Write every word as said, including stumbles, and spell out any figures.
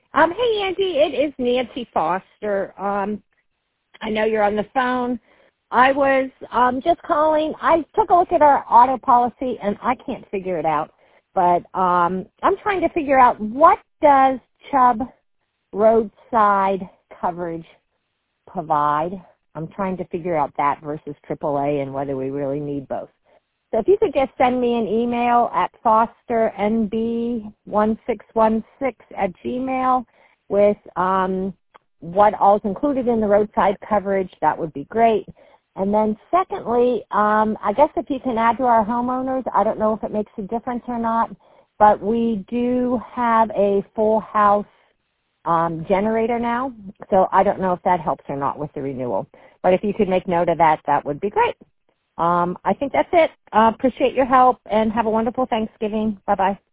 Um, hey, Andy, it is Nancy Foster. Um, I know you're on the phone. I was um, just calling. I took a look at our auto policy, and I can't figure it out. But um, I'm trying to figure out what does Chubb roadside coverage provide. I'm trying to figure out that versus triple A and whether we really need both. So if you could just send me an email at foster n b one six one six at gmail with um, what all is included in the roadside coverage, that would be great. And then secondly, um, I guess if you can add to our homeowners, I don't know if it makes a difference or not, but we do have a full house um, generator now, so I don't know if that helps or not with the renewal. But if you could make note of that, that would be great. Um, I think that's it. Uh, appreciate your help, and have a wonderful Thanksgiving. Bye-bye.